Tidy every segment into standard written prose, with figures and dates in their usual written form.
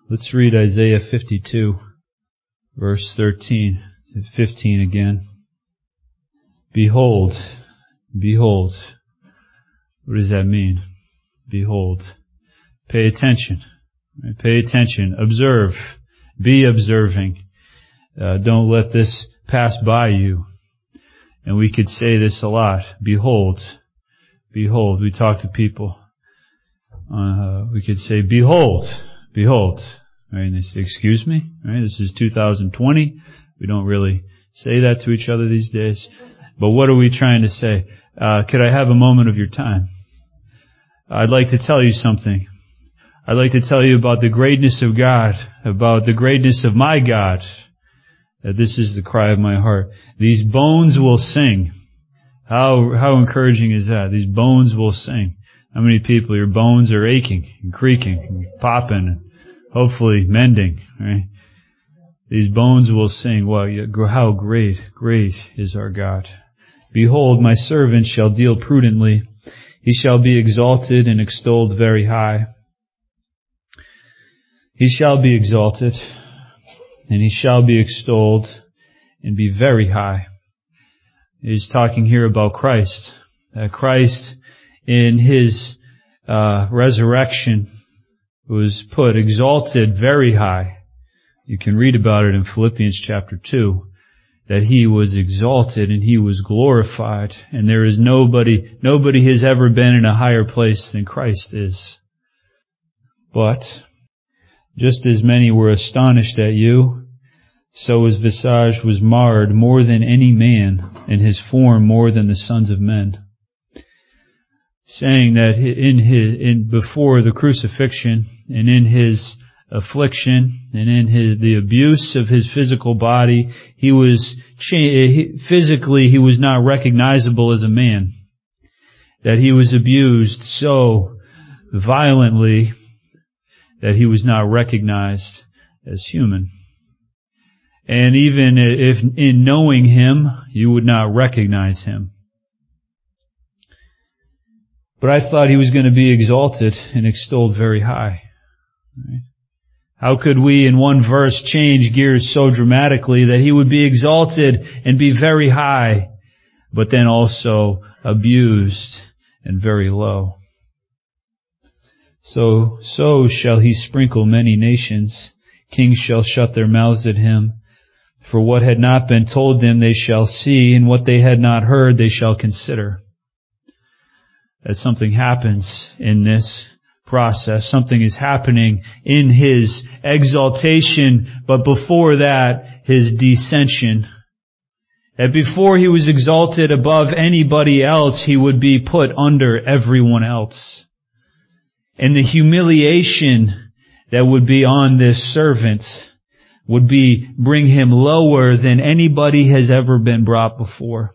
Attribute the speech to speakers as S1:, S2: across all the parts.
S1: Let's read Isaiah 52, verse 13 to 15 again. Behold, behold. What does that mean? Behold. Pay attention. Right? Pay attention. Observe. Be observing. Don't let this pass by you. And we could say this a lot. Behold. Behold. We talk to people. We could say, behold. Behold. Right? And they say, excuse me? Right? This is 2020. We don't really say that to each other these days. But what are we trying to say? Could I have a moment of your time? I'd like to tell you something. I'd like to tell you about the greatness of God, about the greatness of my God. That this is the cry of my heart. These bones will sing. How encouraging is that? These bones will sing. How many people, your bones are aching and creaking and popping and hopefully mending, right? These bones will sing. Well, how great is our God. Behold, my servant shall deal prudently. He shall be exalted and extolled very high. He shall be exalted, and he shall be extolled and be very high. He's talking here about Christ. That Christ in His resurrection was put exalted very high. You can read about it in Philippians chapter 2. That He was exalted and He was glorified. And there is nobody has ever been in a higher place than Christ is. But, just as many were astonished at you, so His visage was marred more than any man, and His form more than the sons of men. Saying that before the crucifixion, and in His affliction, and in the abuse of His physical body, He was physically He was not recognizable as a man. That He was abused so violently that He was not recognized as human. And even if in knowing Him, you would not recognize Him. But I thought He was going to be exalted and extolled very high. Right? How could we in one verse change gears so dramatically that He would be exalted and be very high, but then also abused and very low? So shall He sprinkle many nations. Kings shall shut their mouths at Him. For what had not been told them they shall see, and what they had not heard they shall consider. That something happens in this process. Something is happening in His exaltation, but before that, His descension. That before He was exalted above anybody else, He would be put under everyone else. And the humiliation that would be on this servant would bring Him lower than anybody has ever been brought before.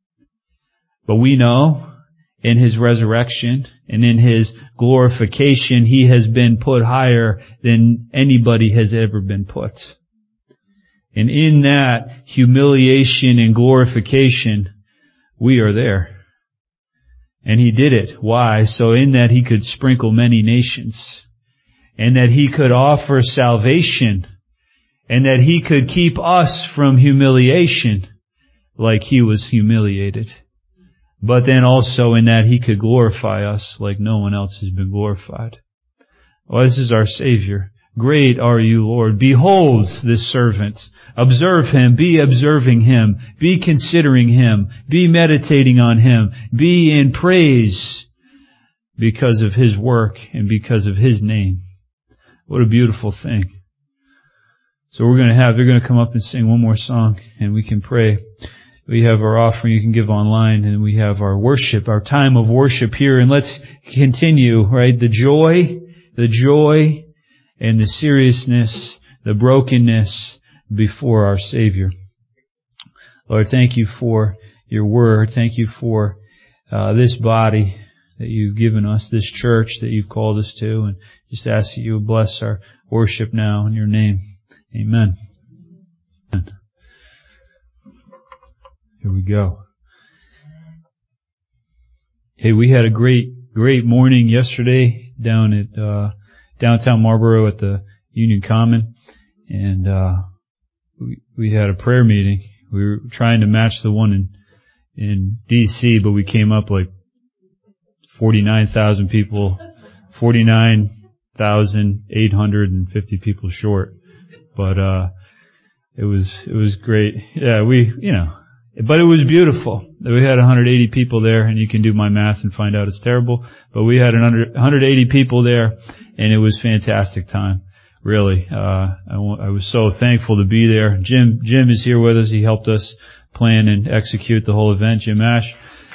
S1: But we know in His resurrection and in His glorification, He has been put higher than anybody has ever been put. And in that humiliation and glorification, we are there. And He did it. Why? So in that He could sprinkle many nations. And that He could offer salvation. And that He could keep us from humiliation like He was humiliated. But then also in that He could glorify us like no one else has been glorified. Well, this is our Savior. Great are You, Lord. Behold this servant. Observe Him. Be observing Him. Be considering Him. Be meditating on Him. Be in praise because of His work and because of His name. What a beautiful thing. So they're going to come up and sing one more song and we can pray. We have our offering you can give online, and we have our worship, our time of worship here. And let's continue, right? The joy and the seriousness, the brokenness before our Savior. Lord, thank You for Your Word. Thank You for this body that You've given us, this church that You've called us to. And just ask that You would bless our worship now in Your name. Amen. Here we go. Hey, we had a great morning yesterday down at downtown Marlboro at the Union Common, and we had a prayer meeting. We were trying to match the one in D.C., but we came up like 49,000 people, 49,850 people short. But it was great. Yeah, but it was beautiful. We had 180 people there, and you can do my math and find out it's terrible. But we had 180 people there, and it was fantastic time. Really, I was so thankful to be there. Jim is here with us. He helped us plan and execute the whole event. Jim Ash,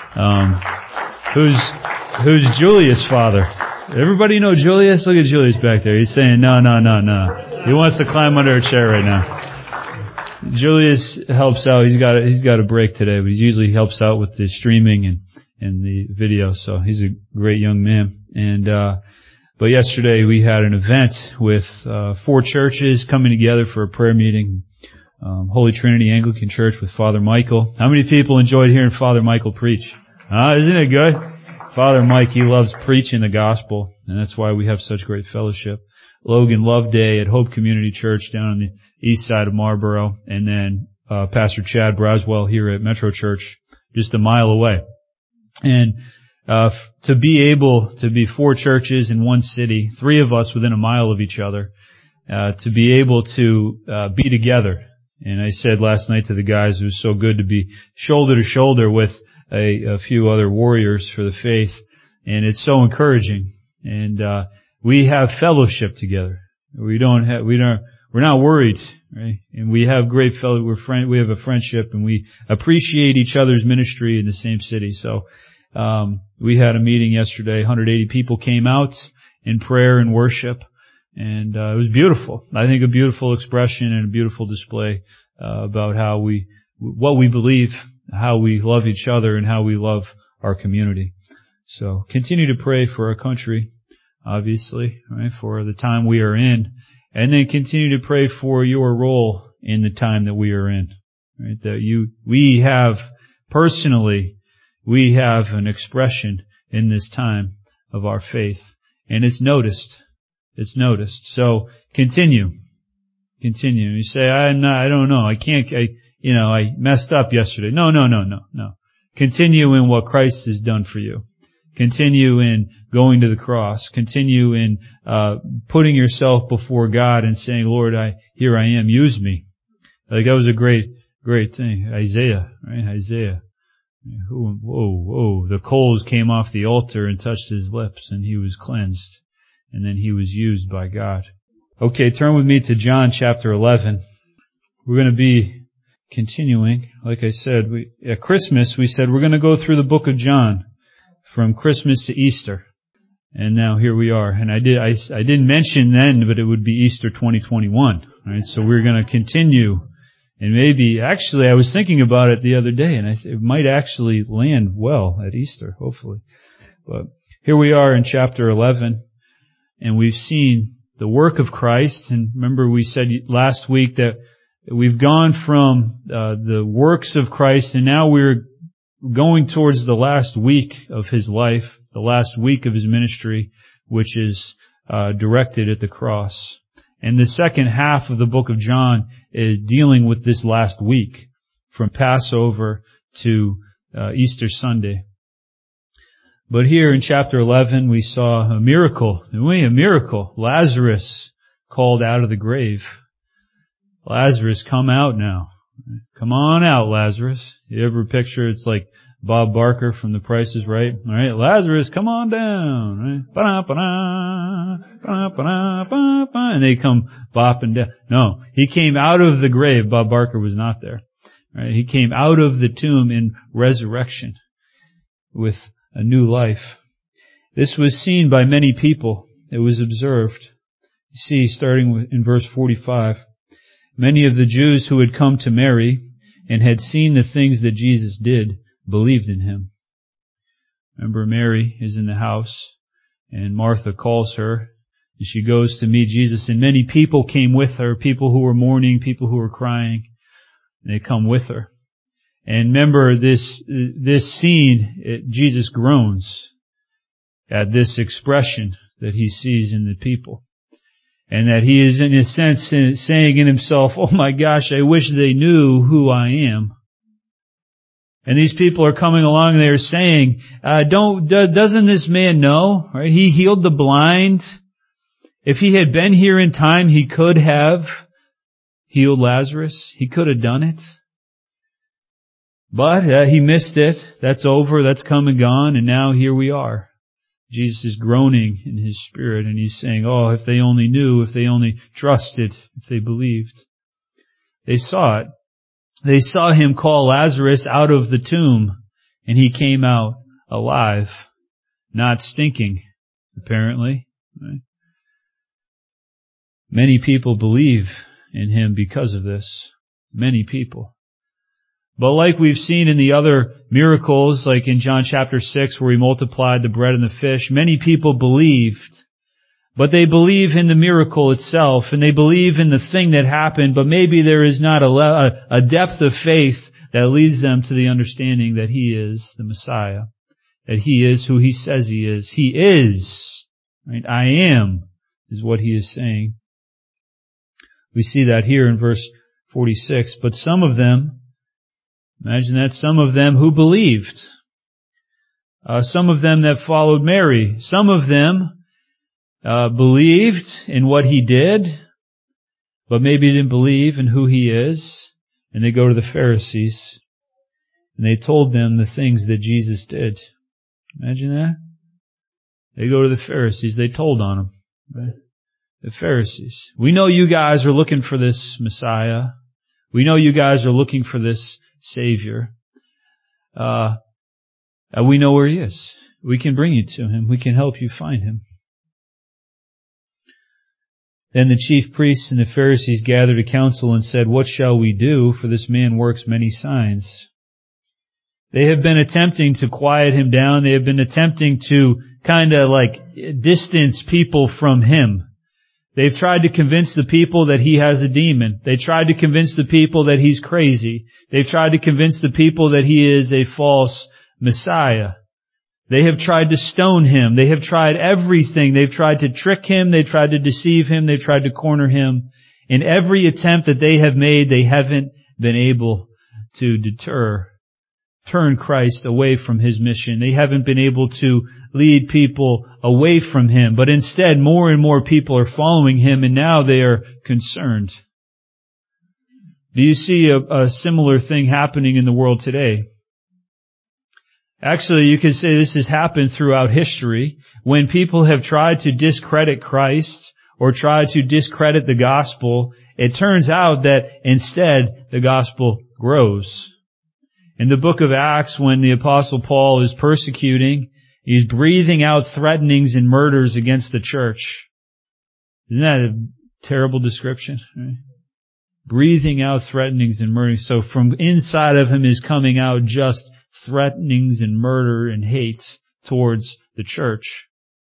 S1: who's Julius' father. Everybody know Julius? Look at Julius back there. He's saying no. He wants to climb under a chair right now. Julius helps out. He's got a break today, but he usually helps out with the streaming and the video. So he's a great young man. And but yesterday we had an event with 4 churches coming together for a prayer meeting. Holy Trinity Anglican Church with Father Michael. How many people enjoyed hearing Father Michael preach? Isn't it good? Father Mike, he loves preaching the gospel, and that's why we have such great fellowship. Logan Loveday at Hope Community Church down on the east side of Marlboro, and then Pastor Chad Braswell here at Metro Church, just a mile away. And to be able to be 4 churches in one city, 3 of us within a mile of each other, to be able to be together. And I said last night to the guys, it was so good to be shoulder to shoulder with a few other warriors for the faith, and it's so encouraging. And we have fellowship together. We're not worried, right? And we have great we have a friendship, and we appreciate each other's ministry in the same city. So we had a meeting yesterday. 180 people came out in prayer and worship, and it was beautiful. I think a beautiful expression and a beautiful display about what we believe, how we love each other, and how we love our community. So continue to pray for our country, obviously, right, for the time we are in, and then continue to pray for your role in the time that we are in, right? That we have an expression in this time of our faith, and it's noticed. It's noticed. So continue. You say, I don't know. I messed up yesterday. No. Continue in what Christ has done for you. Continue in going to the cross. Continue in putting yourself before God and saying, Lord, here I am. Use me. Like that was a great thing. Isaiah, right? Isaiah. Whoa. The coals came off the altar and touched his lips, and he was cleansed. And then he was used by God. Okay, turn with me to John chapter 11. We're going to be continuing. Like I said, at Christmas we said we're going to go through the book of John from Christmas to Easter. And now here we are. And I didn't mention then, but it would be Easter 2021. Right? So we're going to continue. And maybe, actually, I was thinking about it the other day, and it might actually land well at Easter, hopefully. But here we are in chapter 11. And we've seen the work of Christ. And remember we said last week that we've gone from the works of Christ, and now we're going towards the last week of His life, the last week of His ministry, which is directed at the cross. And the second half of the book of John is dealing with this last week, from Passover to Easter Sunday. But here in chapter 11, we saw a miracle. A miracle. Lazarus called out of the grave. Lazarus, come out now. Come on out, Lazarus. You ever picture it's like Bob Barker from The Price is Right? All right, Lazarus, come on down. Right? And they come bopping down. No, he came out of the grave. Bob Barker was not there. Right? He came out of the tomb in resurrection with a new life. This was seen by many people. It was observed. You see, starting in verse 45, many of the Jews who had come to Mary and had seen the things that Jesus did believed in Him. Remember, Mary is in the house, and Martha calls her, and she goes to meet Jesus, and many people came with her, people who were mourning, people who were crying, and they come with her. And remember this scene, Jesus groans at this expression that He sees in the people. And that he is, in a sense, saying in himself, oh my gosh, I wish they knew who I am. And these people are coming along and they're saying, doesn't this man know? Right? He healed the blind. If he had been here in time, he could have healed Lazarus. He could have done it. But he missed it. That's over. That's come and gone. And now here we are. Jesus is groaning in his spirit and he's saying, oh, if they only knew, if they only trusted, if they believed. They saw it. They saw him call Lazarus out of the tomb and he came out alive, not stinking, apparently. Right? Many people believe in him because of this. Many people. But like we've seen in the other miracles, like in John chapter 6 where he multiplied the bread and the fish, many people believed. But they believe in the miracle itself, and they believe in the thing that happened, but maybe there is not a depth of faith that leads them to the understanding that he is the Messiah, that he is who he says he is. He is. Right? I am is what he is saying. We see that here in verse 46. But some of them, imagine that, some of them who believed, some of them that followed Mary, some of them believed in what he did, but maybe didn't believe in who he is. And they go to the Pharisees, and they told them the things that Jesus did. Imagine that. They go to the Pharisees, they told on him. Right? The Pharisees. We know you guys are looking for this Messiah. We know you guys are looking for this Savior. We know where he is. We can bring you to him. We can help you find him. Then the chief priests and the Pharisees gathered a council and said, what shall we do? For this man works many signs. They have been attempting to quiet him down. They have been attempting to kind of like distance people from him. They've tried to convince the people that he has a demon. They tried to convince the people that he's crazy. They've tried to convince the people that he is a false Messiah. They have tried to stone him. They have tried everything. They've tried to trick him. They've tried to deceive him. They've tried to corner him. In every attempt that they have made, they haven't been able to turn Christ away from his mission. They haven't been able to lead people away from him. But instead, more and more people are following him, and now they are concerned. Do you see a similar thing happening in the world today? Actually, you could say this has happened throughout history. When people have tried to discredit Christ or tried to discredit the gospel, it turns out that instead the gospel grows. In the book of Acts, when the Apostle Paul is persecuting, he's breathing out threatenings and murders against the church. Isn't that a terrible description? Right? Breathing out threatenings and murders. So from inside of him is coming out just threatenings and murder and hate towards the church.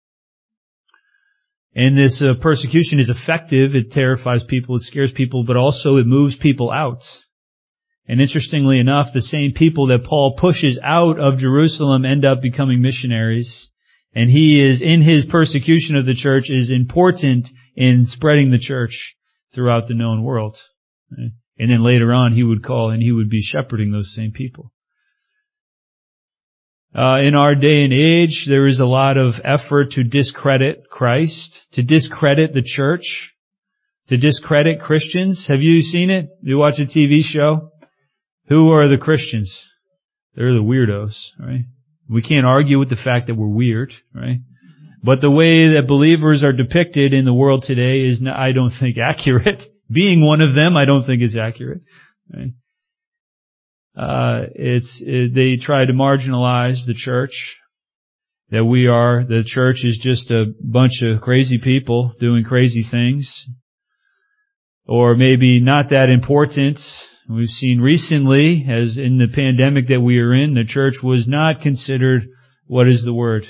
S1: And this persecution is effective. It terrifies people, it scares people, but also it moves people out. And interestingly enough, the same people that Paul pushes out of Jerusalem end up becoming missionaries. And he is, in his persecution of the church, is important in spreading the church throughout the known world. And then later on, he would call and he would be shepherding those same people. In our day and age, there is a lot of effort to discredit Christ, to discredit the church, to discredit Christians. Have you seen it? You watch a TV show? Who are the Christians? They're the weirdos, right? We can't argue with the fact that we're weird, right? But the way that believers are depicted in the world today is, I don't think, accurate. Being one of them, I don't think it's accurate, right? They try to marginalize the church. The church is just a bunch of crazy people doing crazy things. Or maybe not that important. We've seen recently, as in the pandemic that we are in, the church was not considered, what is the word?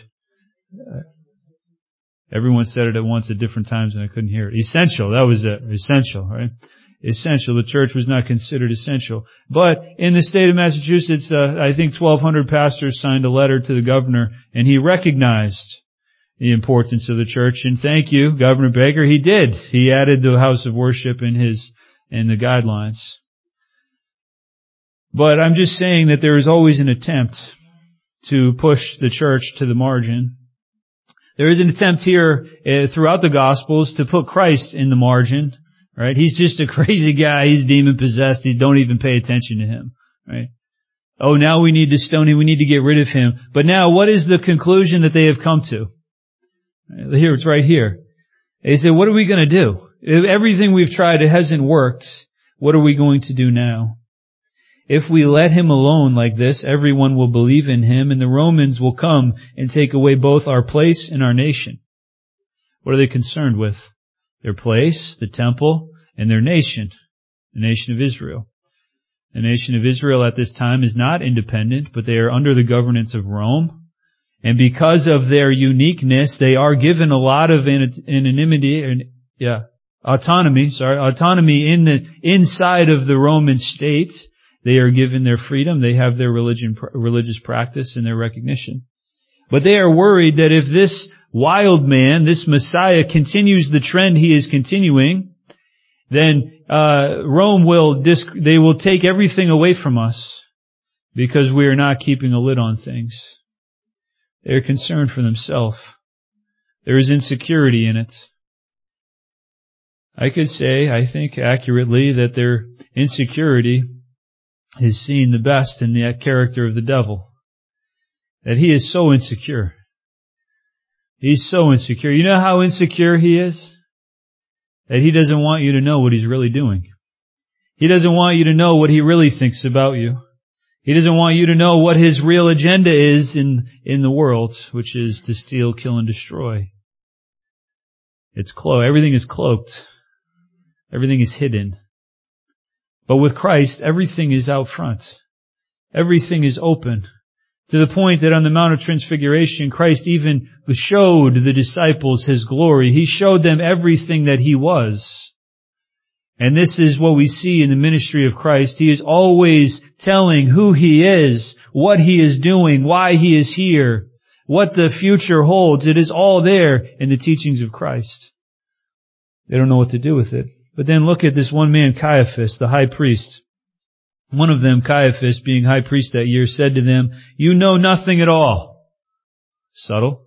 S1: Everyone said it at once at different times and I couldn't hear it. Essential, that was it. Essential, right? Essential. The church was not considered essential. But in the state of Massachusetts, I think 1,200 pastors signed a letter to the governor, and he recognized the importance of the church. And thank you, Governor Baker. He did. He added the house of worship in the guidelines. But I'm just saying that there is always an attempt to push the church to the margin. There is an attempt here throughout the Gospels to put Christ in the margin. Right? He's just a crazy guy. He's demon possessed. Don't even pay attention to him. Right? Oh, now we need to stone him. We need to get rid of him. But now, what is the conclusion that they have come to? Here, it's right here. They say, what are we going to do? If everything we've tried, it hasn't worked. What are we going to do now? If we let him alone like this, everyone will believe in him, and the Romans will come and take away both our place and our nation. What are they concerned with? Their place, the temple, and their nation, the nation of Israel. The nation of Israel at this time is not independent, but they are under the governance of Rome. And because of their uniqueness, they are given a lot of autonomy inside of the Roman state. They are given their freedom. They have their religious practice and their recognition. But they are worried that if this wild man, this Messiah, continues the trend he is continuing, then Rome will take everything away from us because we are not keeping a lid on things. They are concerned for themselves. There is insecurity in it. I could say, I think accurately, that their insecurity is seen the best in the character of the devil. That he is so insecure. He's so insecure. You know how insecure he is? That he doesn't want you to know what he's really doing. He doesn't want you to know what he really thinks about you. He doesn't want you to know what his real agenda is in the world, which is to steal, kill, and destroy. It's cloaked. Everything is cloaked. Everything is hidden. But with Christ, everything is out front. Everything is open. To the point that on the Mount of Transfiguration, Christ even showed the disciples his glory. He showed them everything that he was. And this is what we see in the ministry of Christ. He is always telling who he is, what he is doing, why he is here, what the future holds. It is all there in the teachings of Christ. They don't know what to do with it. But then look at this one man, Caiaphas, the high priest. One of them, Caiaphas, being high priest that year, said to them, "You know nothing at all." Subtle.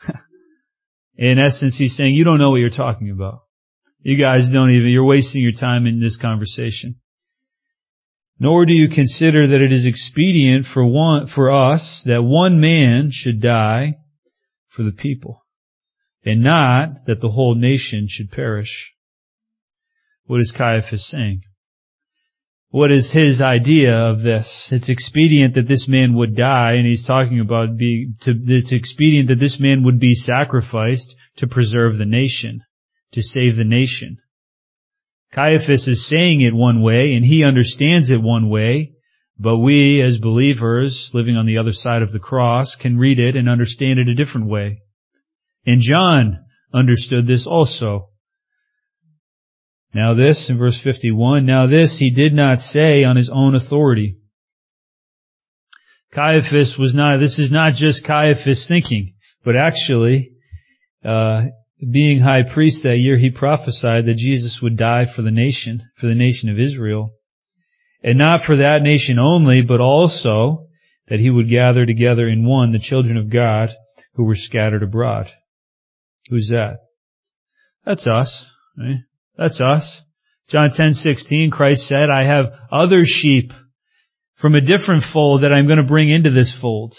S1: In essence, he's saying, you don't know what you're talking about. You guys you're wasting your time in this conversation. Nor do you consider that it is expedient for us that one man should die for the people, and not that the whole nation should perish. What is Caiaphas saying? What is his idea of this? It's expedient that this man would die, and he's talking about it's expedient that this man would be sacrificed to preserve the nation, to save the nation. Caiaphas is saying it one way, and he understands it one way, but we as believers living on the other side of the cross can read it and understand it a different way. And John understood this also. Now this, in verse 51, now this he did not say on his own authority. This is not just Caiaphas thinking, but actually, being high priest that year, he prophesied that Jesus would die for the nation of Israel. And not for that nation only, but also that he would gather together in one the children of God who were scattered abroad. Who's that? That's us, right? That's us. John 10:16, Christ said, "I have other sheep from a different fold that I'm going to bring into this fold."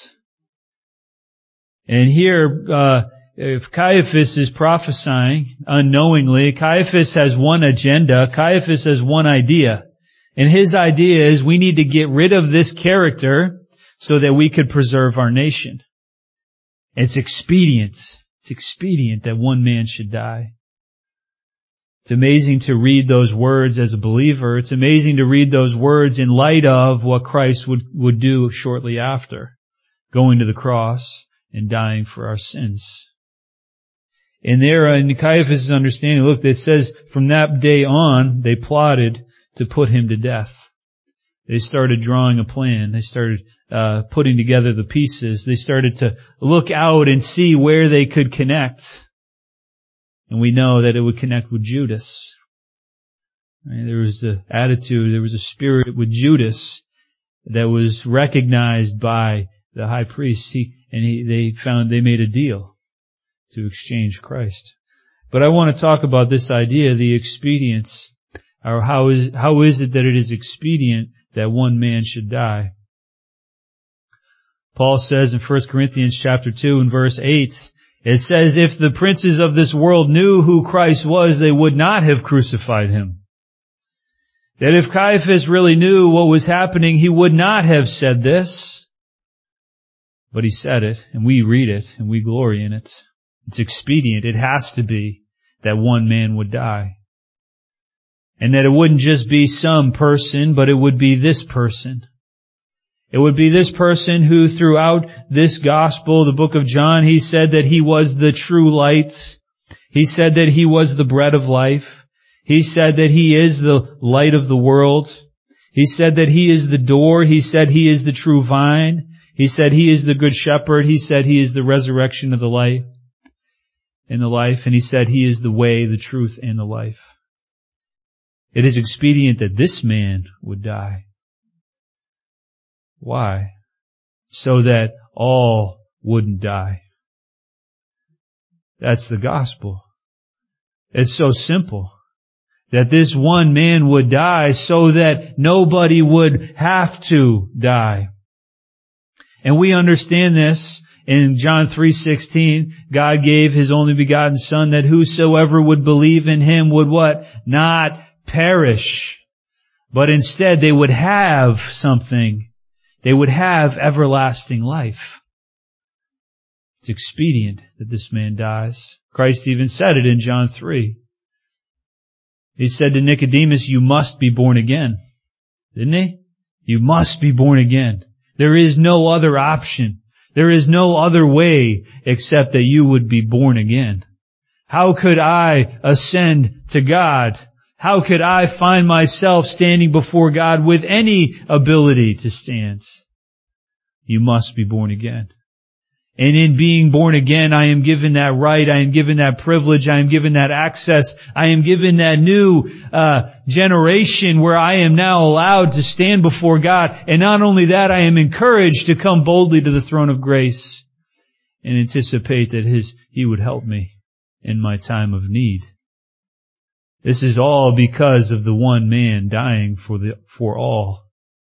S1: And here, if Caiaphas is prophesying unknowingly, Caiaphas has one agenda, Caiaphas has one idea. And his idea is we need to get rid of this character so that we could preserve our nation. It's expedient. It's expedient that one man should die. It's amazing to read those words as a believer. It's amazing to read those words in light of what Christ would do shortly after, going to the cross and dying for our sins. And there, in Caiaphas' understanding, look, it says from that day on, they plotted to put him to death. They started drawing a plan. They started putting together the pieces. They started to look out and see where they could connect. And we know that it would connect with Judas. There was an attitude, there was a spirit with Judas that was recognized by the high priest. They made a deal to exchange Christ. But I want to talk about this idea, the expedience, or how is it that it is expedient that one man should die? Paul says in 1 Corinthians chapter 2 and verse 8, it says, if the princes of this world knew who Christ was, they would not have crucified him. That if Caiaphas really knew what was happening, he would not have said this. But he said it, and we read it, and we glory in it. It's expedient. It has to be that one man would die. And that it wouldn't just be some person, but it would be this person. It would be this person who throughout this gospel, the book of John, he said that he was the true light. He said that he was the bread of life. He said that he is the light of the world. He said that he is the door. He said he is the true vine. He said he is the good shepherd. He said he is the resurrection of the life and the life. And he said he is the way, the truth, and the life. It is expedient that this man would die. Why? So that all wouldn't die. That's the gospel. It's so simple. That this one man would die so that nobody would have to die. And we understand this in John 3:16. God gave His only begotten Son that whosoever would believe in Him would what? Not perish. But instead they would have something. They would have everlasting life. It's expedient that this man dies. Christ even said it in John 3. He said to Nicodemus, you must be born again. Didn't he? You must be born again. There is no other option. There is no other way except that you would be born again. How could I ascend to God? How could I find myself standing before God with any ability to stand? You must be born again. And in being born again, I am given that right. I am given that privilege. I am given that access. I am given that new generation where I am now allowed to stand before God. And not only that, I am encouraged to come boldly to the throne of grace and anticipate that He would help me in my time of need. This is all because of the one man dying for all.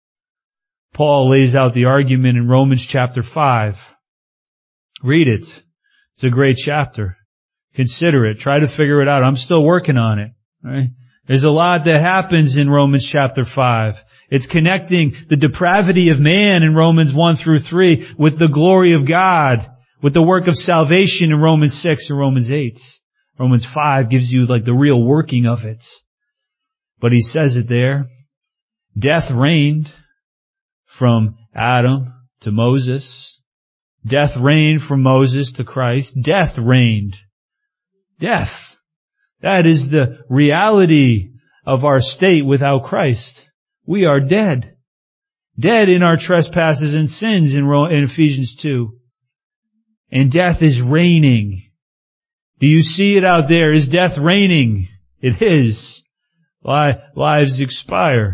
S1: Paul lays out the argument in Romans chapter 5. Read it. It's a great chapter. Consider it. Try to figure it out. I'm still working on it. Right? There's a lot that happens in Romans chapter 5. It's connecting the depravity of man in Romans 1 through 3 with the glory of God, with the work of salvation in Romans 6 and Romans 8. Romans 5 gives you like the real working of it. But he says it there. Death reigned from Adam to Moses. Death reigned from Moses to Christ. Death reigned. Death. That is the reality of our state without Christ. We are dead. Dead in our trespasses and sins in Ephesians 2. And death is reigning. Do you see it out there? Is death reigning? It is. Lives expire.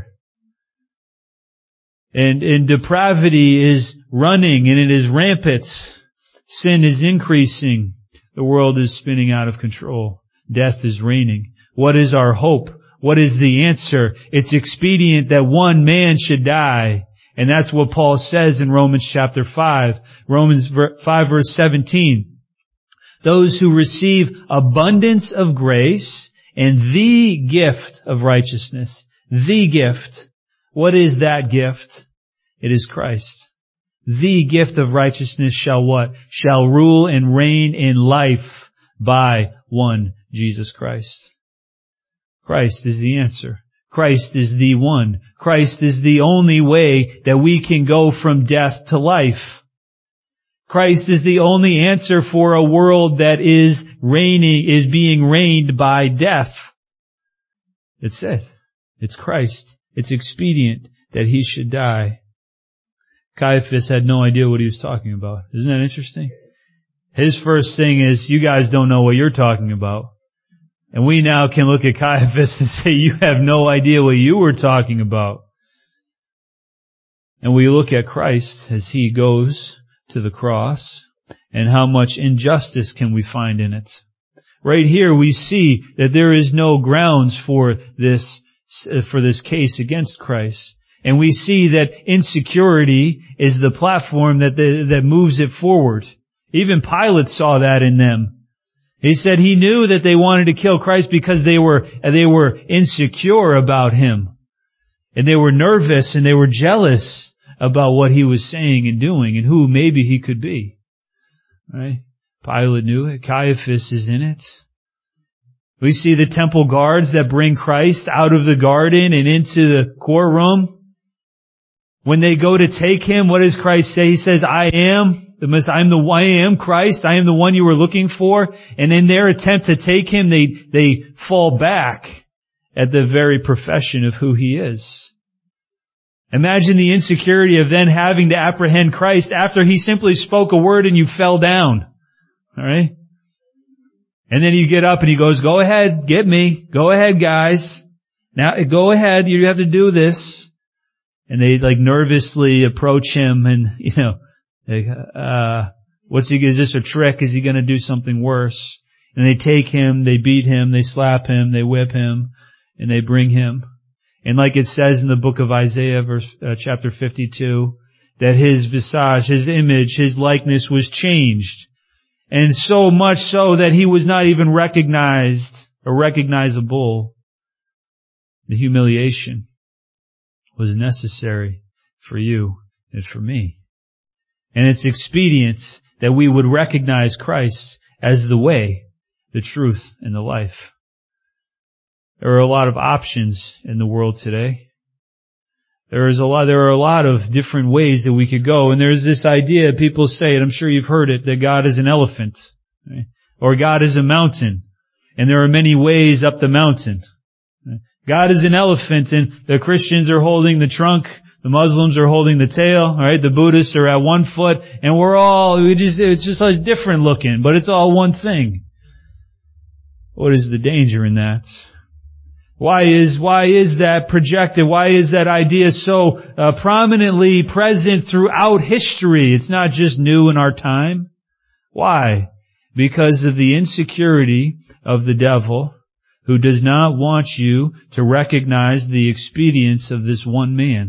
S1: And depravity is running and it is rampant. Sin is increasing. The world is spinning out of control. Death is reigning. What is our hope? What is the answer? It's expedient that one man should die. And that's what Paul says in Romans chapter 5. Romans 5 verse 17. Those who receive abundance of grace and the gift of righteousness. The gift. What is that gift? It is Christ. The gift of righteousness shall what? Shall rule and reign in life by one Jesus Christ. Christ is the answer. Christ is the one. Christ is the only way that we can go from death to life. Christ is the only answer for a world that is being reigned by death. It's it. It's Christ. It's expedient that He should die. Caiaphas had no idea what he was talking about. Isn't that interesting? His first thing is, you guys don't know what you're talking about. And we now can look at Caiaphas and say, you have no idea what you were talking about. And we look at Christ as He goes to the cross, and how much injustice can we find in it. Right here we see that there is no grounds for this case against Christ. And we see that insecurity is the platform that moves it forward. Even Pilate saw that in them. He said he knew that they wanted to kill Christ because they were insecure about Him. And they were nervous and they were jealous about what He was saying and doing and who maybe He could be. Right? Pilate knew it. Caiaphas is in it. We see the temple guards that bring Christ out of the garden and into the courtroom. When they go to take Him, what does Christ say? He says, I am Christ. I am the one you were looking for. And in their attempt to take Him, they fall back at the very profession of who He is. Imagine the insecurity of then having to apprehend Christ after He simply spoke a word and you fell down. All right? And then you get up and He goes, go ahead, get me. Go ahead, guys. Now, go ahead. You have to do this. And they nervously approach Him and, is this a trick? Is He going to do something worse? And they take Him, they beat Him, they slap Him, they whip Him, and they bring Him. And like it says in the book of Isaiah, chapter 52, that His visage, His image, His likeness was changed. And so much so that He was not even recognized or recognizable. The humiliation was necessary for you and for me. And it's expedient that we would recognize Christ as the way, the truth, and the life. There are a lot of options in the world today. There are a lot of different ways that we could go. And there's this idea, people say, and I'm sure you've heard it, that God is an elephant. Right? Or God is a mountain. And there are many ways up the mountain. Right? God is an elephant and the Christians are holding the trunk. The Muslims are holding the tail. All right? The Buddhists are at one foot. And it's just like different looking, but it's all one thing. What is the danger in that? Why is that projected? Why is that idea so prominently present throughout history? It's not just new in our time. Why? Because of the insecurity of the devil, who does not want you to recognize the expedience of this one man.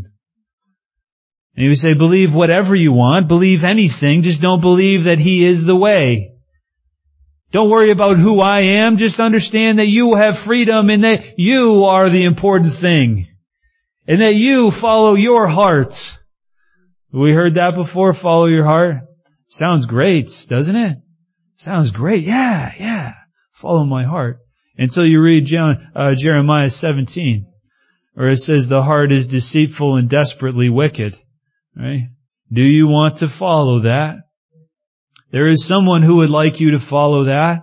S1: And he would say, believe whatever you want, believe anything, just don't believe that He is the way. Don't worry about who I am. Just understand that you have freedom and that you are the important thing. And that you follow your heart. We heard that before, follow your heart. Sounds great, doesn't it? Sounds great. Yeah. Follow my heart. Until you read Jeremiah 17, where it says the heart is deceitful and desperately wicked. Right? Do you want to follow that? There is someone who would like you to follow that.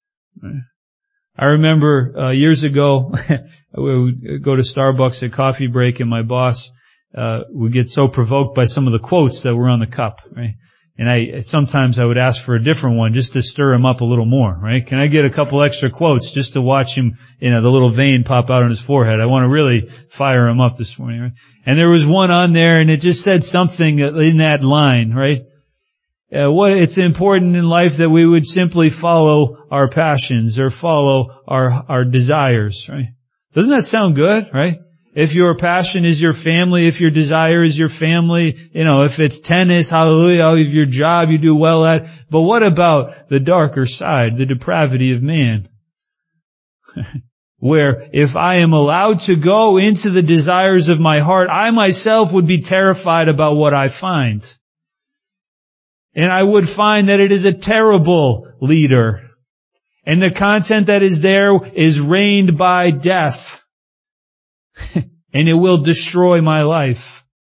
S1: I remember years ago, we would go to Starbucks at coffee break, and my boss would get so provoked by some of the quotes that were on the cup. Right? And sometimes I would ask for a different one just to stir him up a little more. Right? Can I get a couple extra quotes just to watch him, the little vein pop out on his forehead? I want to really fire him up this morning. Right? And there was one on there, and it just said something in that line. Right? It's important in life that we would simply follow our passions or follow our desires, right? Doesn't that sound good, right? If your passion is your family, if your desire is your family, if it's tennis, hallelujah, if your job you do well at. But what about the darker side, the depravity of man? Where if I am allowed to go into the desires of my heart, I myself would be terrified about what I find. And I would find that it is a terrible leader. And the content that is there is reigned by death. And it will destroy my life.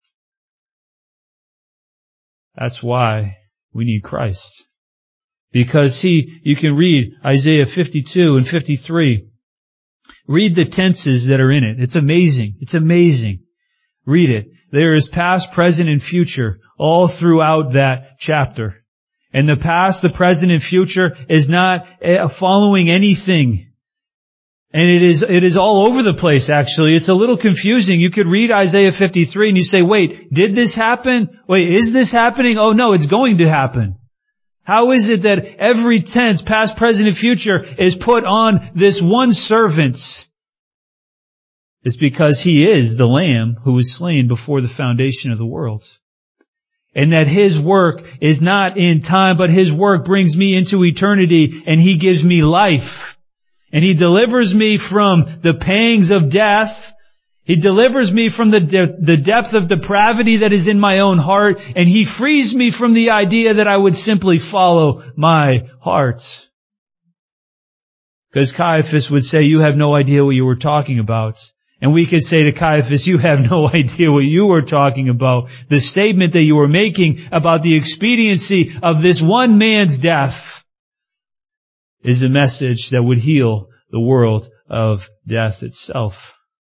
S1: That's why we need Christ. Because you can read Isaiah 52 and 53. Read the tenses that are in it. It's amazing. It's amazing. Read it. There is past, present, and future all throughout that chapter. And the past, the present, and future is not following anything. And it is all over the place, actually. It's a little confusing. You could read Isaiah 53 and you say, wait, did this happen? Wait, is this happening? Oh no, it's going to happen. How is it that every tense, past, present, and future, is put on this one servant? It's because He is the Lamb who was slain before the foundation of the world. And that His work is not in time, but His work brings me into eternity, and He gives me life. And He delivers me from the pangs of death. He delivers me from the depth of depravity that is in my own heart. And He frees me from the idea that I would simply follow my heart. Because Caiaphas would say, you have no idea what you were talking about. And we could say to Caiaphas, you have no idea what you were talking about. The statement that you were making about the expediency of this one man's death is a message that would heal the world of death itself.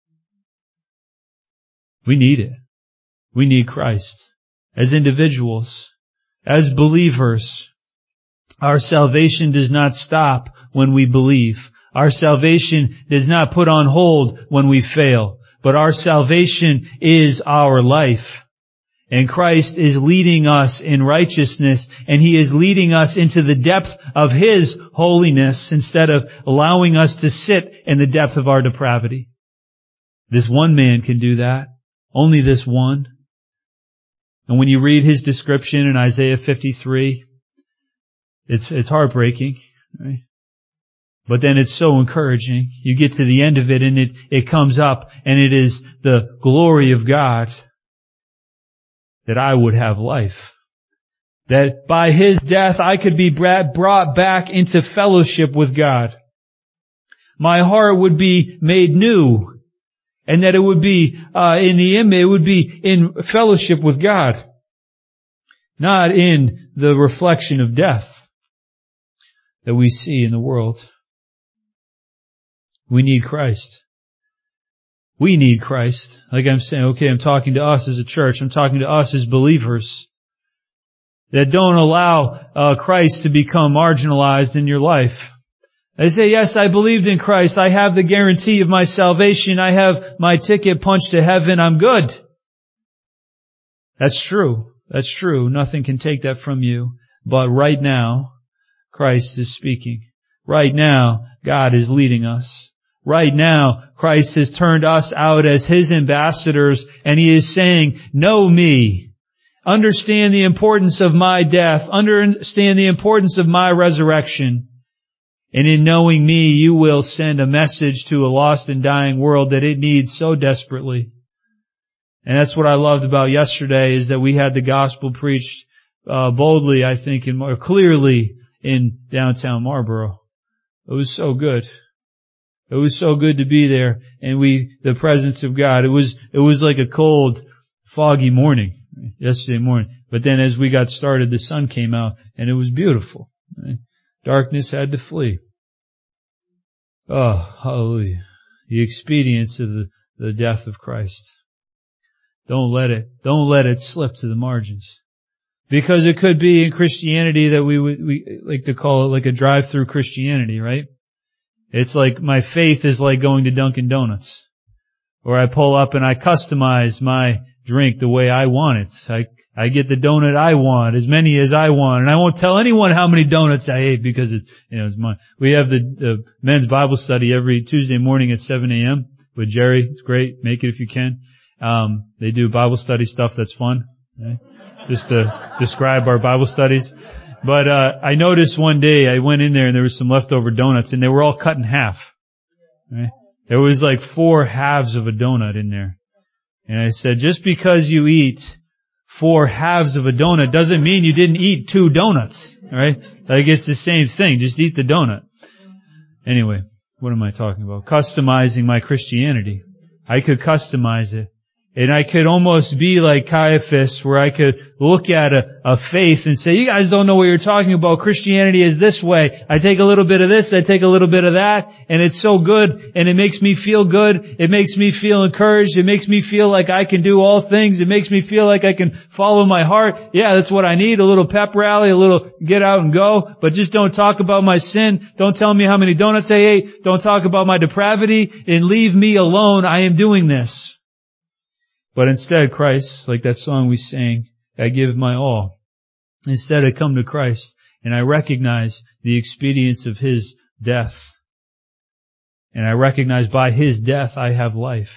S1: We need it. We need Christ. As individuals, as believers, our salvation does not stop when we believe. Our salvation does not put on hold when we fail. But our salvation is our life. And Christ is leading us in righteousness, and He is leading us into the depth of His holiness instead of allowing us to sit in the depth of our depravity. This one man can do that. Only this one. And when you read His description in Isaiah 53, it's heartbreaking, right? But then it's so encouraging. You get to the end of it and it comes up, and it is the glory of God that I would have life. That by His death I could be brought back into fellowship with God. My heart would be made new. And that it would be it would be in fellowship with God. Not in the reflection of death that we see in the world. We need Christ. We need Christ. Like I'm saying, okay, I'm talking to us as a church. I'm talking to us as believers that don't allow Christ to become marginalized in your life. They say, yes, I believed in Christ. I have the guarantee of my salvation. I have my ticket punched to heaven. I'm good. That's true. That's true. Nothing can take that from you. But right now, Christ is speaking. Right now, God is leading us. Right now, Christ has turned us out as His ambassadors, and He is saying, know me. Understand the importance of my death. Understand the importance of my resurrection. And in knowing me, you will send a message to a lost and dying world that it needs so desperately. And that's what I loved about yesterday, is that we had the gospel preached boldly, I think, and more clearly in downtown Marlboro. It was so good. It was so good to be there, and the presence of God. It was like a cold, foggy morning yesterday morning. But then as we got started, the sun came out, and it was beautiful. Right? Darkness had to flee. Oh, hallelujah. The expedience of the death of Christ. Don't let it slip to the margins. Because it could be in Christianity that we like to call it like a drive-through Christianity, right? It's like my faith is like going to Dunkin' Donuts. Or I pull up and I customize my drink the way I want it. I get the donut I want, as many as I want, and I won't tell anyone how many donuts I ate because it's mine. We have the men's Bible study every Tuesday morning at 7 a.m. with Jerry. It's great. Make it if you can. They do Bible study stuff that's fun. Right? Just to describe our Bible studies. But I noticed one day I went in there and there was some leftover donuts and they were all cut in half. Right? There was like 4 halves of a donut in there. And I said, just because you eat 4 halves of a donut doesn't mean you didn't eat 2 donuts. Right? Like it's the same thing. Just eat the donut. Anyway, what am I talking about? Customizing my Christianity. I could customize it. And I could almost be like Caiaphas, where I could look at a faith and say, you guys don't know what you're talking about. Christianity is this way. I take a little bit of this, I take a little bit of that, and it's so good, and it makes me feel good. It makes me feel encouraged. It makes me feel like I can do all things. It makes me feel like I can follow my heart. Yeah, that's what I need. A little pep rally, a little get out and go, but just don't talk about my sin. Don't tell me how many donuts I ate. Don't talk about my depravity, and leave me alone. I am doing this. But instead, Christ, like that song we sang, I give my all. Instead, I come to Christ and I recognize the expedience of His death. And I recognize by His death I have life.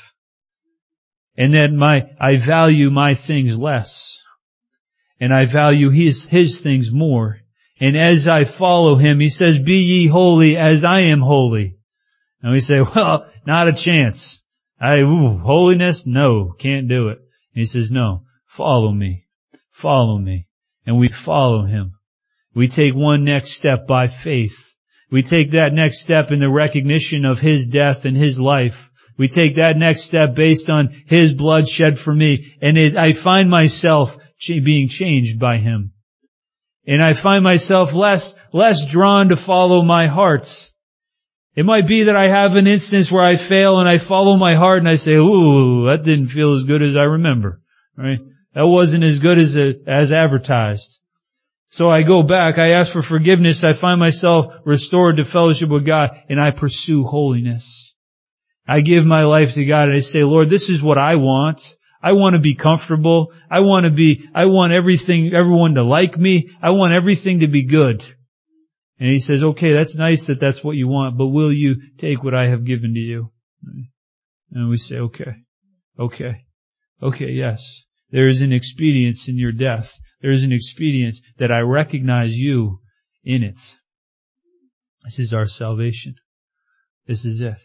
S1: And that I value my things less. And I value His things more. And as I follow Him, He says, be ye holy as I am holy. And we say, well, not a chance. Holiness? No, can't do it. And He says, no, follow me. Follow me. And we follow Him. We take one next step by faith. We take that next step in the recognition of His death and His life. We take that next step based on His blood shed for me. And I find myself being changed by Him. And I find myself less drawn to follow my heart. It might be that I have an instance where I fail and I follow my heart and I say, ooh, that didn't feel as good as I remember. Right? That wasn't as good as advertised. So I go back, I ask for forgiveness, I find myself restored to fellowship with God, and I pursue holiness. I give my life to God and I say, Lord, this is what I want. I want to be comfortable. I want everyone to like me. I want everything to be good. And He says, okay, that's nice that that's what you want, but will you take what I have given to you? And we say, okay, yes. There is an expedience in your death. There is an expedience that I recognize you in it. This is our salvation. This is it.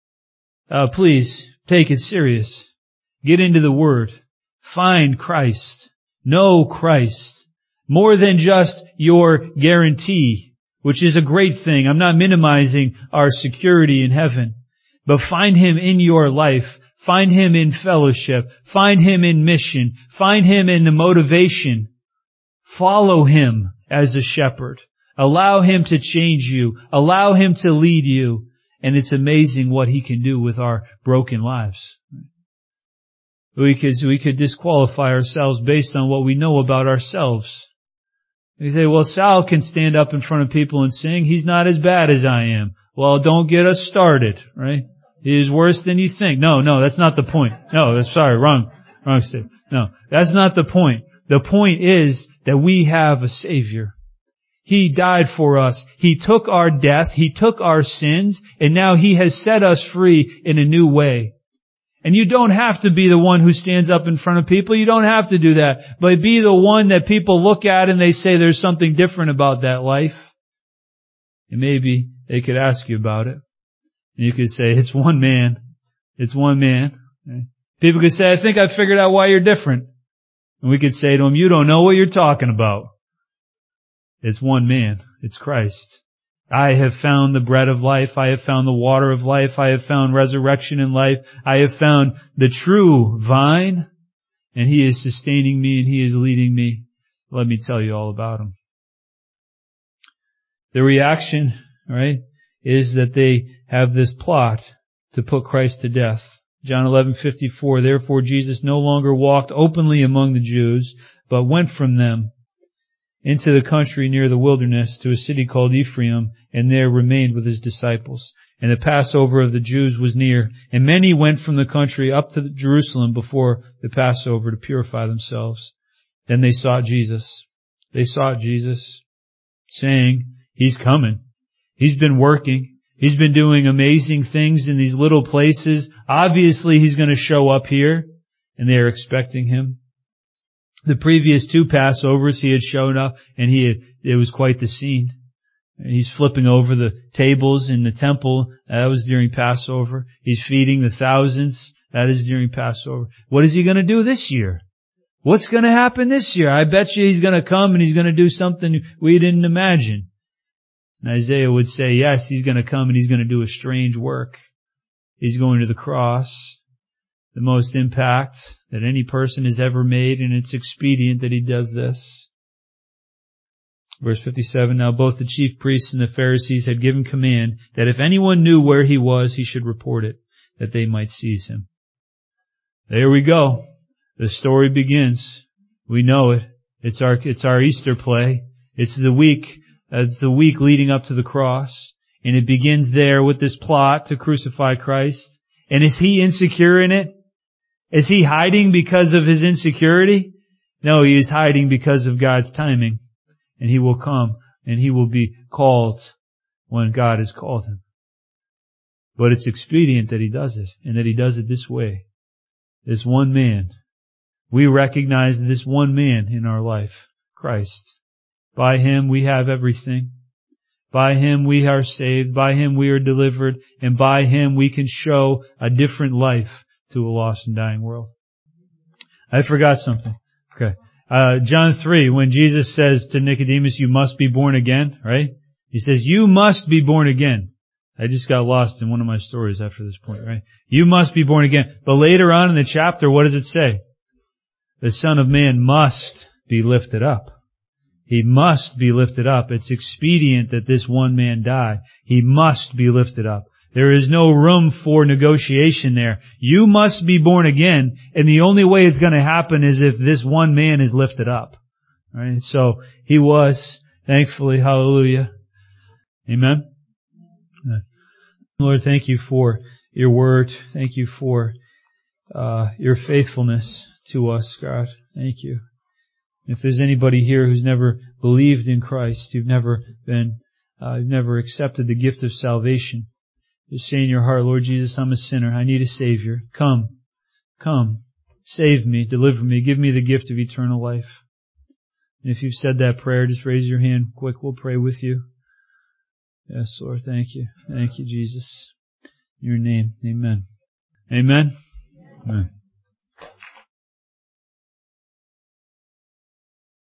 S1: Please take it serious. Get into the Word. Find Christ. Know Christ. More than just your guarantee, which is a great thing. I'm not minimizing our security in heaven. But find Him in your life. Find Him in fellowship. Find Him in mission. Find Him in the motivation. Follow Him as a shepherd. Allow Him to change you. Allow Him to lead you. And it's amazing what He can do with our broken lives. We could disqualify ourselves based on what we know about ourselves. You say, well, Sal can stand up in front of people and sing. He's not as bad as I am. Well, don't get us started, right? He is worse than you think. No, that's not the point. No, wrong statement. No, that's not the point. The point is that we have a Savior. He died for us. He took our death. He took our sins. And now He has set us free in a new way. And you don't have to be the one who stands up in front of people. You don't have to do that. But be the one that people look at and they say there's something different about that life. And maybe they could ask you about it. And you could say, it's one man. It's one man. People could say, I think I figured out why you're different. And we could say to them, you don't know what you're talking about. It's one man. It's Christ. I have found the bread of life. I have found the water of life. I have found resurrection in life. I have found the true vine. And He is sustaining me and He is leading me. Let me tell you all about Him. The reaction, right, is that they have this plot to put Christ to death. John 11:54, therefore Jesus no longer walked openly among the Jews, but went from them into the country near the wilderness to a city called Ephraim, and there remained with His disciples. And the Passover of the Jews was near, and many went from the country up to Jerusalem before the Passover to purify themselves. Then they sought Jesus. They sought Jesus, saying, He's coming. He's been working. He's been doing amazing things in these little places. Obviously, He's going to show up here, and they are expecting Him. The previous 2 Passovers, He had shown up, and it was quite the scene. He's flipping over the tables in the temple. That was during Passover. He's feeding the thousands. That is during Passover. What is He going to do this year? What's going to happen this year? I bet you He's going to come and He's going to do something we didn't imagine. And Isaiah would say, yes, He's going to come and He's going to do a strange work. He's going to the cross. the most impact that any person has ever made, and it's expedient that he does this. Verse 57, now both the chief priests and the Pharisees had given command that if anyone knew where he was, he should report it, that they might seize him. There we go. The story begins. We know it. It's our Easter play. It's the week leading up to the cross. And it begins there with this plot to crucify Christ. And is he insecure in it? Is he hiding because of his insecurity? No, he is hiding because of God's timing. And he will come and he will be called when God has called him. But it's expedient that he does it, and that he does it this way. This one man. We recognize this one man in our life, Christ. By him we have everything. By him we are saved. By him we are delivered. And by him we can show a different life to a lost and dying world. I forgot something. Okay. John 3, when Jesus says to Nicodemus, you must be born again, right? He says, you must be born again. I just got lost in one of my stories after this point, right? You must be born again. But later on in the chapter, what does it say? The Son of Man must be lifted up. He must be lifted up. It's expedient that this one man die. He must be lifted up. There is no room for negotiation there. You must be born again, and the only way it's going to happen is if this one man is lifted up. Right? So he was, thankfully, hallelujah. Amen. Lord, thank you for your word. Thank you for your faithfulness to us, God. Thank you. If there's anybody here who's never believed in Christ, you've never accepted the gift of salvation, just say in your heart, Lord Jesus, I'm a sinner. I need a Savior. Come. Save me, deliver me, give me the gift of eternal life. And if you've said that prayer, just raise your hand quick. We'll pray with you. Yes, Lord, thank you. Thank you, Jesus. In your name, amen. Amen. Amen.